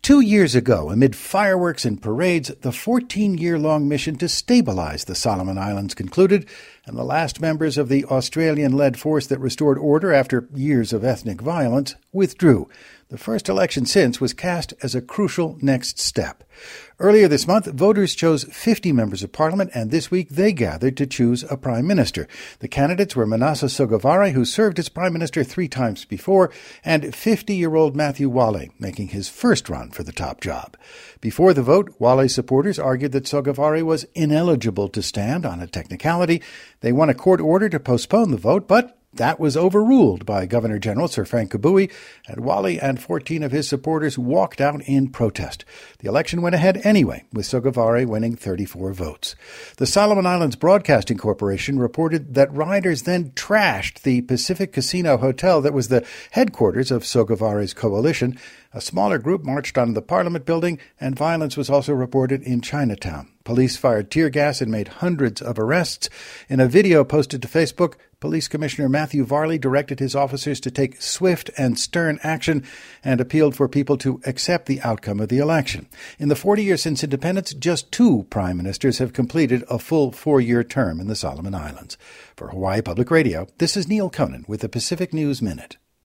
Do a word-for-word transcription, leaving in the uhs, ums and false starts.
Two years ago, amid fireworks and parades, the fourteen-year-long mission to stabilize the Solomon Islands concluded, and the last members of the Australian-led force that restored order after years of ethnic violence withdrew. The first election since was cast as a crucial next step. Earlier this month, voters chose fifty members of parliament, and this week they gathered to choose a prime minister. The candidates were Manasseh Sogavare, who served as prime minister three times before, and fifty-year-old Matthew Whalley, making his first run for the top job. Before the vote, Whalley's supporters argued that Sogavare was ineligible to stand on a technicality. They won a court order to postpone the vote, but that was overruled by Governor-General Sir Frank Kabui, and Whalley and fourteen of his supporters walked out in protest. The election went ahead anyway, with Sogavare winning thirty-four votes. The Solomon Islands Broadcasting Corporation reported that rioters then trashed the Pacific Casino Hotel that was the headquarters of Sogavare's coalition. A smaller group marched onto the Parliament building, and violence was also reported in Chinatown. Police fired tear gas and made hundreds of arrests. In a video posted to Facebook, Police Commissioner Matthew Varley directed his officers to take swift and stern action and appealed for people to accept the outcome of the election. In the forty years since independence, just two prime ministers have completed a full four-year term in the Solomon Islands. For Hawaii Public Radio, this is Neil Conan with the Pacific News Minute.